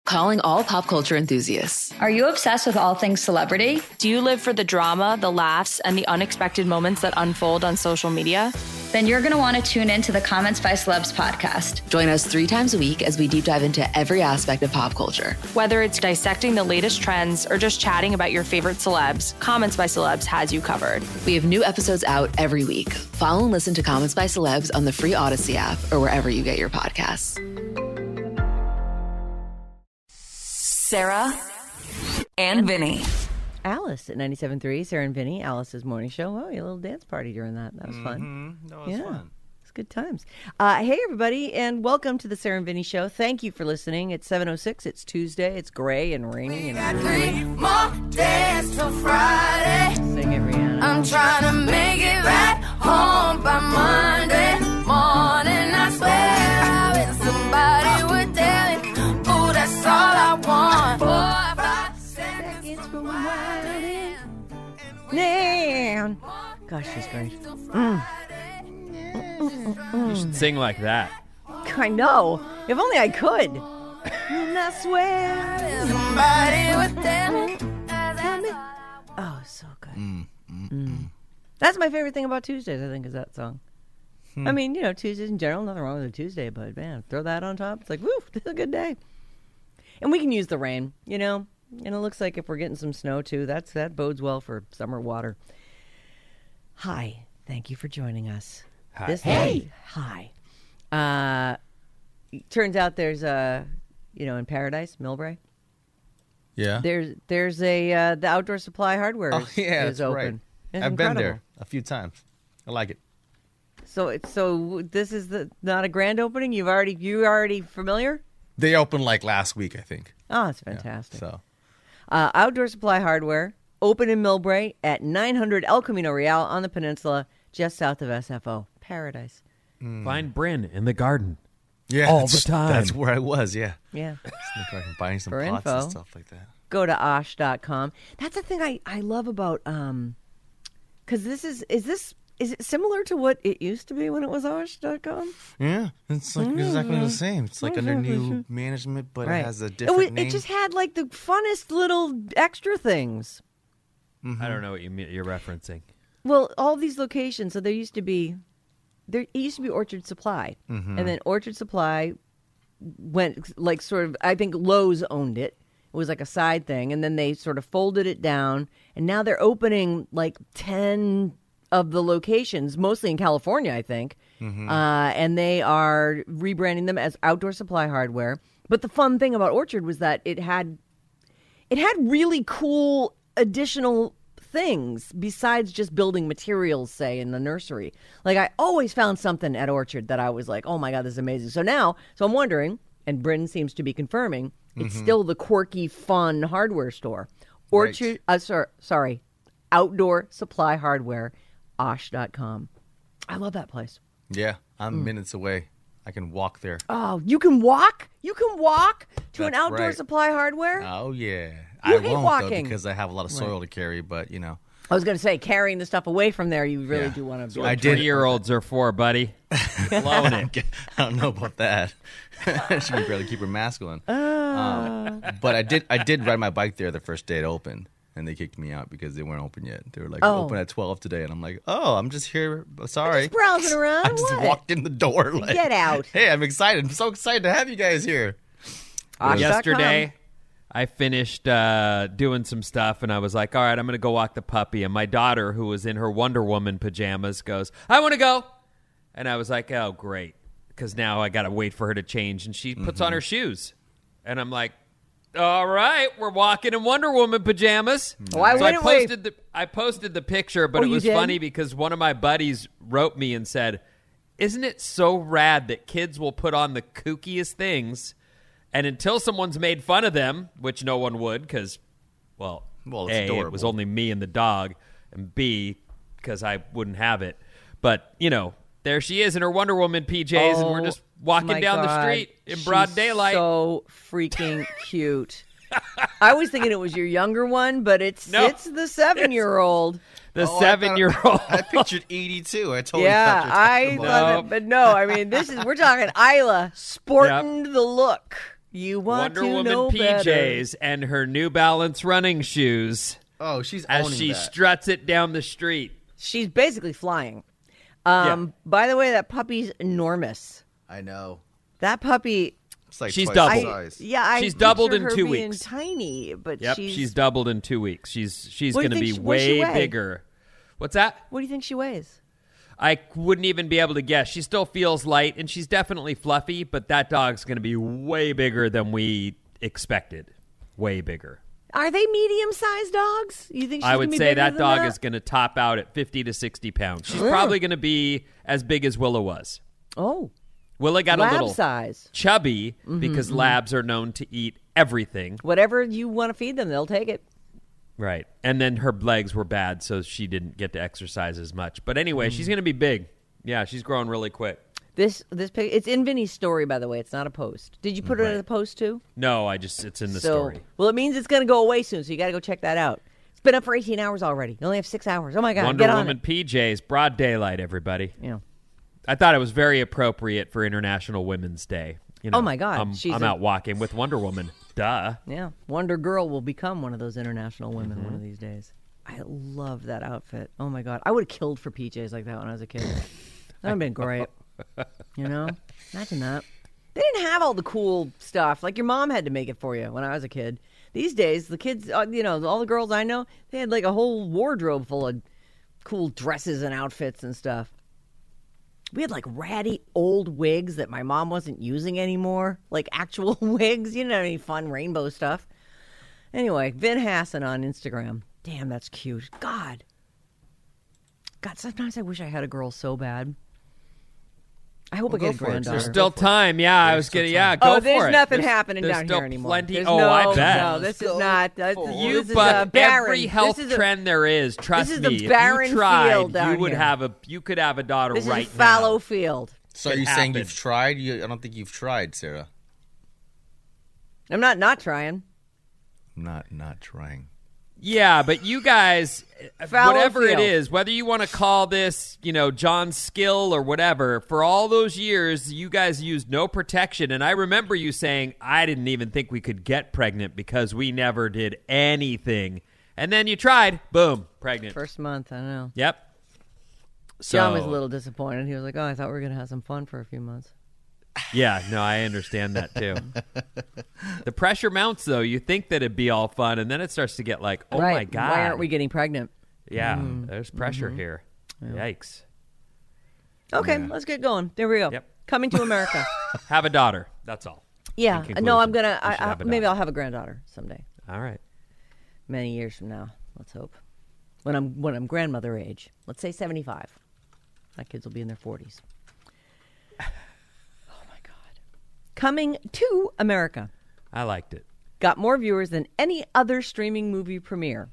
Calling all pop culture enthusiasts. Are you obsessed with all things celebrity? Do you live for the drama, the laughs, and the unexpected moments that unfold on social media? Then you're going to want to tune in to the Comments by Celebs podcast. Join us 3 times a week as we deep dive into every aspect of pop culture. Whether it's dissecting the latest trends or just chatting about your favorite celebs, Comments by Celebs has you covered. We have new episodes out every week. Follow and listen to Comments by Celebs on the free Odyssey app or wherever you get your podcasts. Sarah and Vinny. Alice at 97.3, Sarah and Vinny, Alice's morning show. Oh, a little dance party during that. That was fun. Mm-hmm. That was fun. It's good times. Hey, everybody, and welcome to the Sarah and Vinny show. Thank you for listening. It's 7:06. It's Tuesday. It's gray and rainy. And 3 more days till Friday. Sing it, Rihanna. I'm trying to make it right home by Monday morning. I swear I wish somebody would tell me, oh, that's all I want. 4 or 5 seconds from wilding. Man. Gosh, she's great. You should sing like that. I know. If only I could. And I swear. Somebody would tell me. Oh, so good. That's my favorite thing about Tuesdays, I think, is that song. I mean, you know, Tuesdays in general, nothing wrong with a Tuesday, but man, throw that on top. It's like, woo, this is a good day. And we can use the rain, you know, and it looks like if we're getting some snow too, that bodes well for summer water. Hi, thank you for joining us. Hi. Hi. Turns out there's in Paradise, Millbrae. Yeah. There's the Outdoor Supply Hardware is open. Right. It's I've incredible. been there a few times. I like it. So this is not a grand opening. You already familiar? They opened like last week, I think. Oh, it's fantastic. Yeah, so Outdoor Supply Hardware, open in Millbrae at 900 El Camino Real on the peninsula, just south of SFO. Paradise. Find Bryn in the garden. yeah, all the time. That's where I was. Yeah. Yeah. Sneak right and buying some For pots info. and stuff like that. Go to osh.com. That's the thing I love about because this is it similar to what it used to be when it was osh.com? Yeah, it's like exactly the same. It's like under new management, but Right. it has a different name. It just had like the funnest little extra things. I don't know what you're referencing. Well, all these locations. So it used to be Orchard Supply, and then Orchard Supply went like sort of. I think Lowe's owned it. It was like a side thing, and then they sort of folded it down, and now they're opening like 10 of the locations, mostly in California, I think, and they are rebranding them as Outdoor Supply Hardware. But the fun thing about Orchard was that it had really cool additional things besides just building materials, say, in the nursery. Like, I always found something at Orchard that I was like, oh my God, this is amazing. So I'm wondering, and Bryn seems to be confirming, it's still the quirky, fun hardware store. Orchard, sorry, Outdoor Supply Hardware, osh.com. I love that place. Yeah, I'm minutes away. I can walk there. Oh, you can walk? You can walk to an That's Outdoor right. Supply Hardware? Oh yeah, You I hate won't walking. though because I have a lot of soil to carry. But you know, I was going to say, carrying the stuff away from there, you really Yeah. do want to be. What I did- 20-year-olds are for, buddy. Blowing it. I don't know about that. She can barely keep her mask on. But I did ride my bike there the first day it opened, and they kicked me out because they weren't open yet. They were like, open at 12 today, and I'm like, oh, I'm just here. Sorry, Just browsing around. I just What? walked in the door. Like, Get out. Hey, I'm excited. I'm so excited to have you guys here. Osh.com. Yesterday, I finished doing some stuff, and I was like, all right, I'm going to go walk the puppy. And my daughter, who was in her Wonder Woman pajamas, goes, I want to go. And I was like, oh, great, because now I got to wait for her to change. And she puts on her shoes. And I'm like, all right, we're walking in Wonder Woman pajamas. Why So wouldn't we? I posted the picture, but Oh, it you was did? funny because one of my buddies wrote me and said, isn't it so rad that kids will put on the kookiest things, and until someone's made fun of them, which no one would because, Well, it's A, it adorable. was only me and the dog, and B, because I wouldn't have it. But, you know, there she is in her Wonder Woman PJs, and we're just walking my down the God. street in broad She's daylight. So freaking cute. I was thinking it was your younger one, but it's No. the 7-year-old. The Oh, 7-year-old. I pictured 82. I totally Yeah, thought you were talking I about thought No. it, but no, I mean, we're talking Isla sporting the look. You want Wonder to Woman know PJs and her New Balance running shoes Oh, she's as owning she that. struts it down the street. She's basically flying. Yeah. By the way, that puppy's enormous. I know. That puppy. It's like She's twice doubled. the size. Yeah, She's doubled picture in her 2 being weeks. Tiny, but Yep, she's doubled in 2 weeks. She's What do going you to be think what does she way weigh? bigger. What's that? What do you think she weighs? I wouldn't even be able to guess. She still feels light, and she's definitely fluffy, but that dog's going to be way bigger than we expected. Way bigger. Are they medium-sized dogs? You think she's I would gonna be say bigger that than dog that? is going to top out at 50 to 60 pounds. She's probably going to be as big as Willa was. Oh, Willa got lab a little size. chubby because labs are known to eat everything. Whatever you want to feed them, they'll take it. Right. And then her legs were bad, so she didn't get to exercise as much. But anyway, she's going to be big. Yeah, she's growing really quick. This pic, it's in Vinny's story, by the way. It's not a post. Did you put it in the post too? No, it's in the story. Well, it means it's going to go away soon, so you got to go check that out. It's been up for 18 hours already. You only have 6 hours. Oh my God, Wonder get on Woman it. PJs, broad daylight, everybody. Yeah. I thought it was very appropriate for International Women's Day. You know, Oh, my God. I'm out walking with Wonder Woman. Duh. Yeah, Wonder Girl will become one of those international women Mm-hmm. one of these days. I love that outfit. Oh my God, I would have killed for PJs like that when I was a kid. That would have been great. You know, imagine that. They didn't have all the cool stuff. Like your mom had to make it for you when I was a kid. These days, the kids, you know, all the girls I know, they had like a whole wardrobe full of cool dresses and outfits and stuff. We had like ratty old wigs that my mom wasn't using anymore, like actual wigs. You didn't have any fun rainbow stuff. Anyway, Vin Hassan on Instagram. Damn, that's cute. God, sometimes I wish I had a girl so bad. I hope I get a go for it. granddaughter. There's still time. Yeah, I was getting. Yeah, go Oh, for there's it. nothing There's- happening there's down still here anymore. Plenty. There's I bet. No, this is not. You this is but barren. every health This is a- trend there is, trust is me, a barren if you tried, field down you would here. you could have a daughter This right is a fallow now. field. So are It you saying happened. you've tried? I don't think you've tried, Sarah. I'm not trying. Not trying. Yeah, but you guys, Fallow whatever it field. is, whether you want to call this, you know, John's skill or whatever, for all those years, you guys used no protection. And I remember you saying, I didn't even think we could get pregnant because we never did anything. And then you tried, boom, pregnant. First month, I know. Yep. So, John was a little disappointed. He was like, "Oh, I thought we were gonna have some fun for a few months." Yeah, no, I understand that too. The pressure mounts, though. You think that it'd be all fun, and then it starts to get like, oh right. my God. Why aren't we getting pregnant? Yeah, there's pressure here. Yikes. Okay, let's get going. There we go. Yep. Coming to America. Have a daughter. That's all. Yeah. In No, I'm conclusion, gonna. you should have a Maybe daughter. I'll have a granddaughter someday. All right. Many years from now. Let's hope. When I'm grandmother age. Let's say 75. My kids will be in their 40s. Oh my God. Coming to America. I liked it. Got more viewers than any other streaming movie premiere.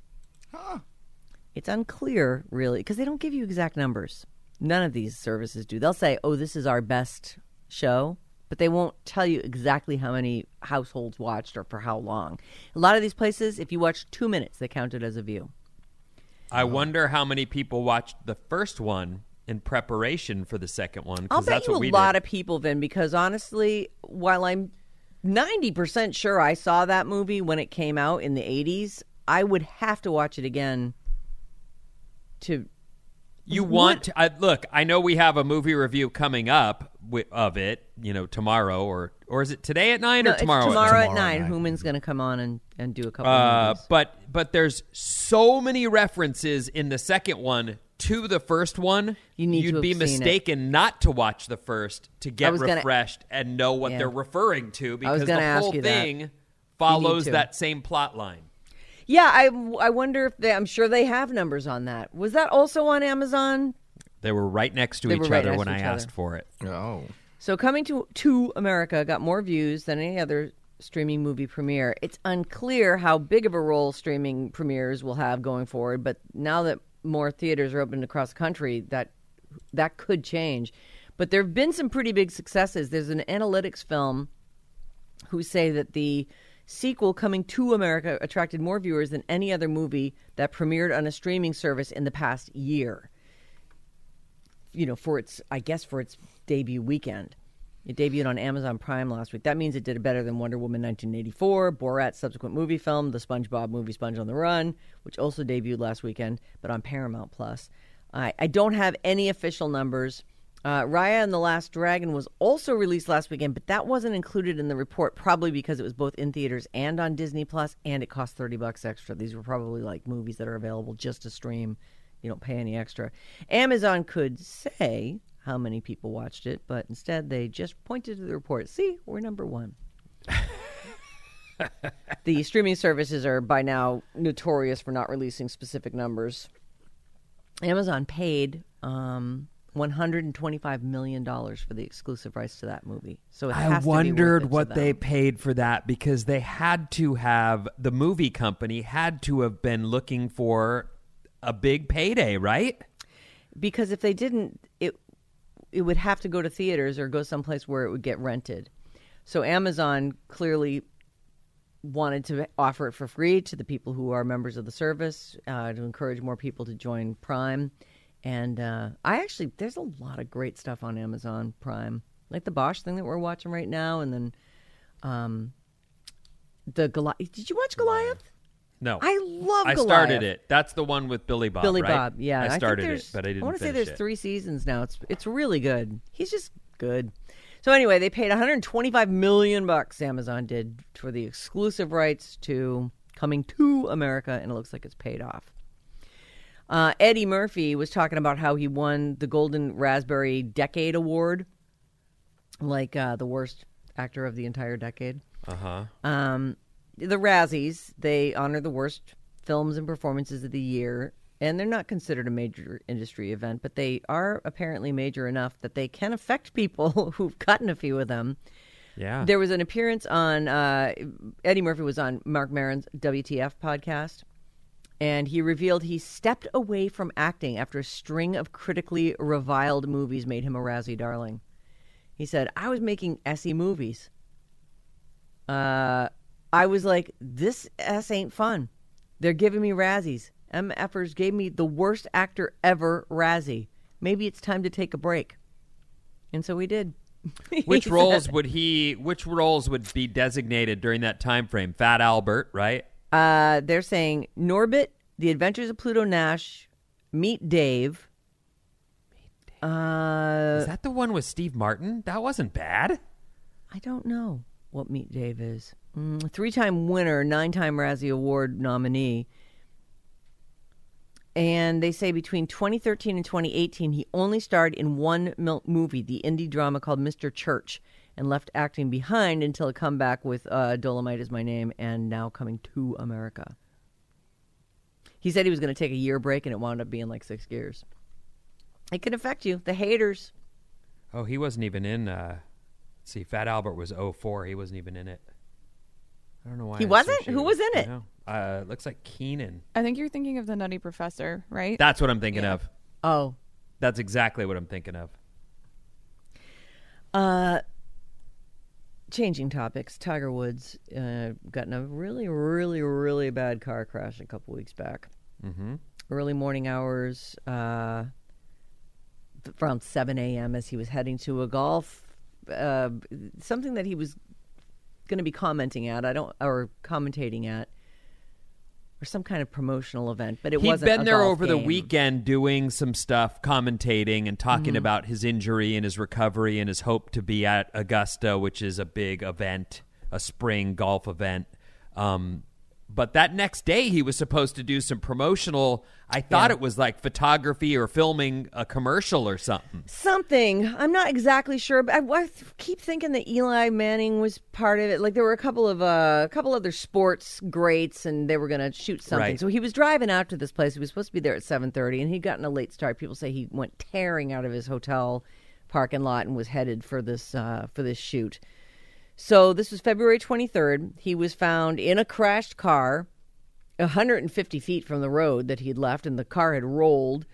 It's unclear, really, because they don't give you exact numbers. None of these services do. They'll say, oh, this is our best show, but they won't tell you exactly how many households watched or for how long. A lot of these places, if you watch 2 minutes, they count it as a view. I wonder how many people watched the first one in preparation for the second one. 'Cause I'll bet that's you what a we lot did. of people, Vin, because honestly, while I'm 90% sure I saw that movie when it came out in the 80s, I would have to watch it again to... You want to, look, I know we have a movie review coming up of it, you know, tomorrow or is it today at 9 No, or tomorrow? It's tomorrow at 9. Tomorrow at 9. Human's going to come on and do a couple of movies. But there's so many references in the second one to the first one. You need to You'd have be seen it. mistaken not to watch the first to get was gonna- refreshed and know what Yeah. they're referring to because gonna the ask whole you that. thing follows to. that same plot line. Yeah, I wonder if I'm sure they have numbers on that. Was that also on Amazon? They were right next to They each were right other next when to I each asked other. for it. Oh. So coming to America got more views than any other streaming movie premiere. It's unclear how big of a role streaming premieres will have going forward, but now that more theaters are open across the country, that could change. But there have been some pretty big successes. There's an analytics film who say that the sequel Coming to America attracted more viewers than any other movie that premiered on a streaming service in the past year. You know, for its debut weekend. It debuted on Amazon Prime last week. That means it did better than Wonder Woman 1984, Borat's subsequent movie film, the SpongeBob movie Sponge on the Run, which also debuted last weekend, but on Paramount Plus. I don't have any official numbers. Raya and the Last Dragon was also released last weekend, but that wasn't included in the report, probably because it was both in theaters and on Disney Plus, and it cost $30 extra. These were probably like movies that are available just to stream. You don't pay any extra. Amazon could say how many people watched it, but instead they just pointed to the report. See, we're number one. The streaming services are by now notorious for not releasing specific numbers. Amazon paid $125 million for the exclusive rights to that movie. So it has I to be wondered worth it what to they them. paid for that, because they had to have, the movie company had to have been looking for a big payday, right? Because if they didn't, it would have to go to theaters or go someplace where it would get rented. So Amazon clearly wanted to offer it for free to the people who are members of the service, to encourage more people to join Prime. And there's a lot of great stuff on Amazon Prime, like the Bosch thing that we're watching right now, and then the Goliath. Did you watch Goliath? No. I love I Goliath. started it. That's the one with Billy Bob, Billy right? Bob, yeah. I think started there's- it, but I didn't I want to say finish there's it. 3 seasons now. It's really good. He's just good. So anyway, they paid $125 million, Amazon did, for the exclusive rights to Coming to America, and it looks like it's paid off. Eddie Murphy was talking about how he won the Golden Raspberry Decade Award, like the worst actor of the entire decade. Uh-huh. The Razzies, they honor the worst films and performances of the year, and they're not considered a major industry event, but they are apparently major enough that they can affect people who've gotten a few of them. Yeah. There was an appearance on, Eddie Murphy was on Mark Maron's WTF podcast, and he revealed he stepped away from acting after a string of critically reviled movies made him a Razzie darling. He said, I was making Essie movies. I was like, this S ain't fun. They're giving me Razzies. MFers gave me the worst actor ever Razzie. Maybe it's time to take a break. And so we did. Which He roles said- would be designated during that time frame? Fat Albert, right? They're saying Norbit, The Adventures of Pluto Nash, Meet Dave. Is that the one with Steve Martin? That wasn't bad. I don't know what Meet Dave is. 3-time winner, 9-time Razzie Award nominee. And they say between 2013 and 2018, he only starred in one movie, the indie drama called Mr. Church, and left acting behind until a comeback with Dolomite Is My Name and now Coming to America. He said he was going to take a year break, and it wound up being like 6 years. It can affect you. The haters. Oh, he wasn't even in, Fat Albert was 04. He wasn't even in it. I don't know why. He I wasn't? associated Who was in it? No. It looks like Keenan. I think you're thinking of the Nutty Professor, right? That's what I'm thinking of. Oh. That's exactly what I'm thinking of. Changing topics. Tiger Woods got in a really, really, really bad car crash a couple weeks back. Mm-hmm. Early morning hours, around 7 a.m. as he was heading to a golf, something that he was going to be commentating at, or some kind of promotional event, but it wasn't. He'd been a there golf over the game. weekend doing some stuff, commentating and talking about his injury and his recovery and his hope to be at Augusta, which is a big event, a spring golf event. But that next day, he was supposed to do some promotional. I thought it was like photography or filming a commercial or something. Something. I'm not exactly sure, but I keep thinking that Eli Manning was part of it. Like there were a couple other sports greats, and they were going to shoot something. Right. So he was driving out to this place. He was supposed to be there at 7:30, and he'd gotten a late start. People say he went tearing out of his hotel parking lot and was headed for this shoot. So this was February 23rd. He was found in a crashed car 150 feet from the road that he'd left, and the car had rolled.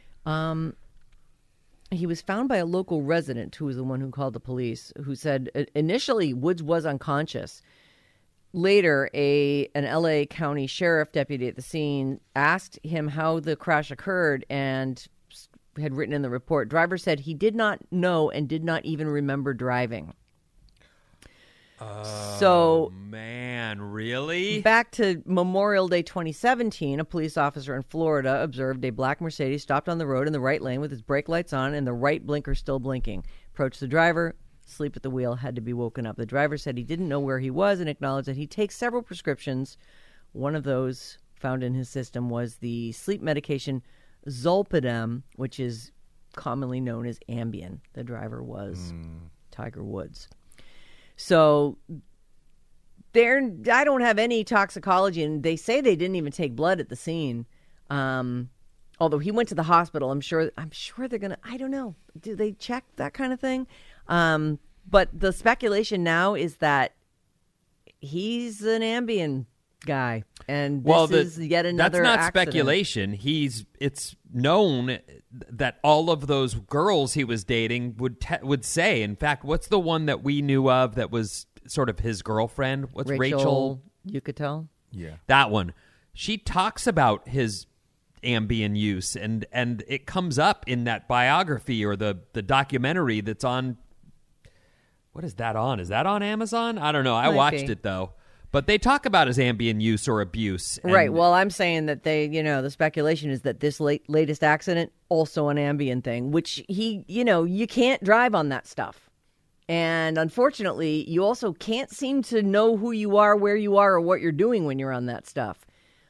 He was found by a local resident who was the one who called the police, who said initially Woods was unconscious. Later, an L.A. County Sheriff deputy at the scene asked him how the crash occurred, and had written in the report. Driver said he did not know and did not even remember driving. So, man, really? Back to Memorial Day 2017, a police officer in Florida observed a black Mercedes stopped on the road in the right lane with its brake lights on and the right blinker still blinking. Approached the driver, asleep at the wheel, had to be woken up. The driver said he didn't know where he was and acknowledged that he takes several prescriptions. One of those found in his system was the sleep medication Zolpidem, which is commonly known as Ambien. The driver was Tiger Woods. So I don't have any toxicology, and they say they didn't even take blood at the scene. Although he went to the hospital, I'm sure they're gonna. I don't know. Do they check that kind of thing? But the speculation now is that he's an Ambien guy, and this is yet another. That's not accident. speculation. It's known that all of those girls he was dating would say. In fact, what's the one that we knew of that was sort of his girlfriend? What's Rachel Yucatel? Yeah, that one. She talks about his Ambien use, and it comes up in that biography or the documentary that's on. What is that on? Is that on Amazon? I don't know. I watched it though. But they talk about his Ambien use or abuse. Right. Well, I'm saying that the speculation is that this latest accident, also an Ambien thing, which you can't drive on that stuff. And unfortunately, you also can't seem to know who you are, where you are, or what you're doing when you're on that stuff.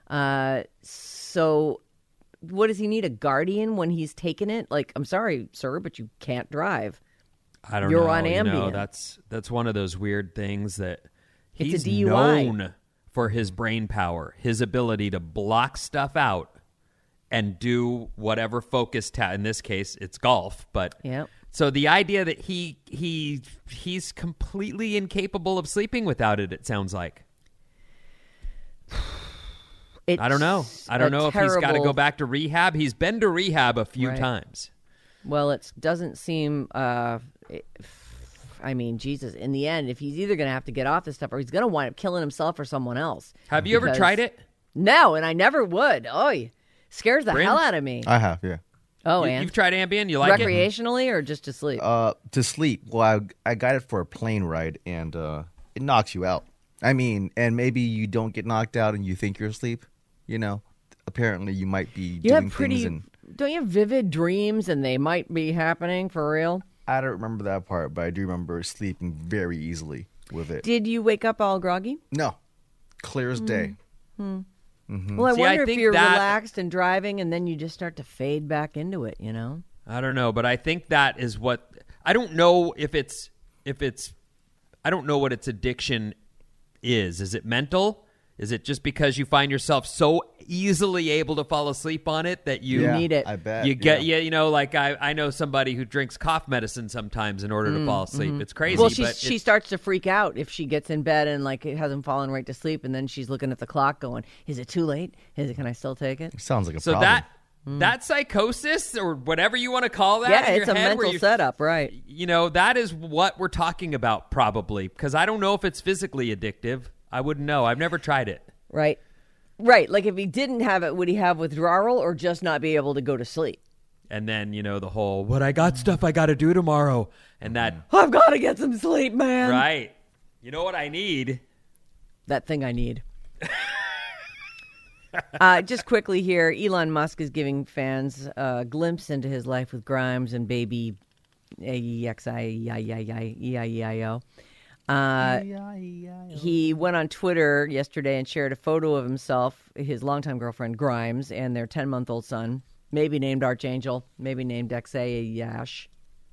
So what does he need, a guardian when he's taking it? Like, I'm sorry, sir, but you can't drive. I don't know. You're on Ambien. That's one of those weird things that... It's He's a DUI. known for his brain power, his ability to block stuff out and do whatever focused in this case, it's golf. But so the idea that he's completely incapable of sleeping without it, it sounds like. I don't know. I don't know if he's got to go back to rehab. He's been to rehab a few times. Well, it doesn't seem. I mean, Jesus, in the end, if he's either going to have to get off this stuff or he's going to wind up killing himself or someone else. Have you ever tried it? No, and I never would. Oh, scares the hell out of me. I have, yeah. Oh, you've tried Ambien? You like it? Recreationally or just to sleep? To sleep. Well, I got it for a plane ride, and it knocks you out. I mean, and maybe you don't get knocked out and you think you're asleep. Apparently you might be doing things. Don't you have vivid dreams and they might be happening for real? I don't remember that part, but I do remember sleeping very easily with it. Did you wake up all groggy? No. Clear as day. Mm-hmm. Well, I wonder if you're relaxed and driving and then you just start to fade back into it, I don't know, but I think that is what... I don't know if it's... I don't know what its addiction is. Is it mental? Is it just because you find yourself so easily able to fall asleep on it that you need it? I bet. You get, like I know somebody who drinks cough medicine sometimes in order to fall asleep. It's crazy. Well, she starts to freak out if she gets in bed and it hasn't fallen right to sleep, and then she's looking at the clock going, is it too late? Can I still take it? Sounds like a problem. That psychosis or whatever you want to call that. Yeah, in it's your a head mental setup, right? That is what we're talking about probably, because I don't know if it's physically addictive. I wouldn't know. I've never tried it. Right. Like if he didn't have it, would he have withdrawal or just not be able to go to sleep? And then, the whole, but I got stuff I got to do tomorrow. And that. I've got to get some sleep, man. Right. You know what I need? That thing I need. Just quickly here, Elon Musk is giving fans a glimpse into his life with Grimes and baby EIO. He went on Twitter yesterday and shared a photo of himself, his longtime girlfriend Grimes, and their 10-month-old son, maybe named Archangel, maybe named Xash.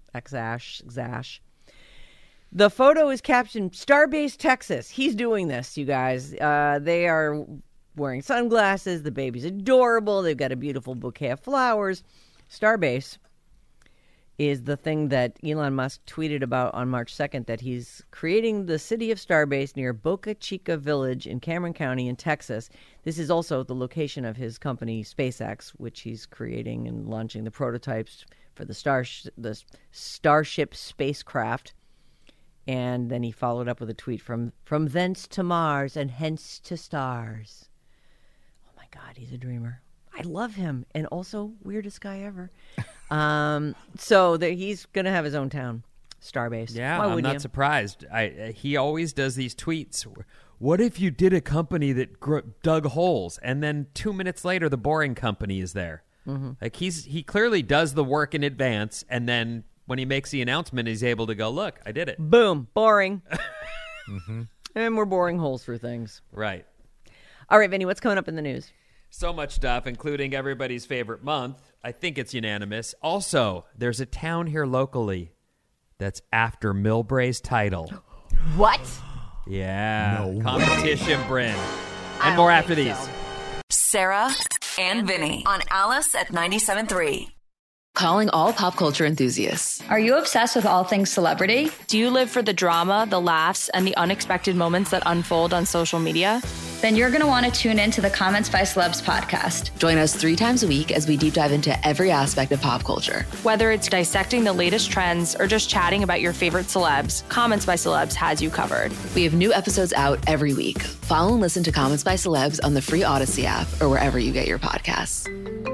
The photo is captioned, Starbase Texas. He's doing this, you guys. They are wearing sunglasses. The baby's adorable. They've got a beautiful bouquet of flowers. Starbase is the thing that Elon Musk tweeted about on March 2nd, that he's creating the city of Starbase near Boca Chica Village in Cameron County in Texas. This is also the location of his company SpaceX, which he's creating and launching the prototypes for the Starship spacecraft. And then he followed up with a tweet from thence to Mars and hence to stars. Oh my God, he's a dreamer. I love him. And also, weirdest guy ever. So he's going to have his own town, Starbase. Yeah, Why I'm wouldn't not you? surprised. He always does these tweets. What if you did a company that dug holes, and then 2 minutes later, the boring company is there? Mm-hmm. Like he clearly does the work in advance, and then when he makes the announcement, he's able to go, "Look, I did it." Boom, boring. And we're boring holes for things. Right. All right, Vinny, what's coming up in the news? So much stuff, including everybody's favorite month. I think it's unanimous. Also, there's a town here locally that's after Milbray's title. What? Yeah. Competition, Bryn. And more after these. Sarah and Vinny on Alice at 97.3. Calling all pop culture enthusiasts. Are you obsessed with all things celebrity? Do you live for the drama, the laughs, and the unexpected moments that unfold on social media? Then you're going to want to tune in to the Comments by Celebs podcast. Join us 3 times a week as we deep dive into every aspect of pop culture. Whether it's dissecting the latest trends or just chatting about your favorite celebs, Comments by Celebs has you covered. We have new episodes out every week. Follow and listen to Comments by Celebs on the free Odyssey app or wherever you get your podcasts.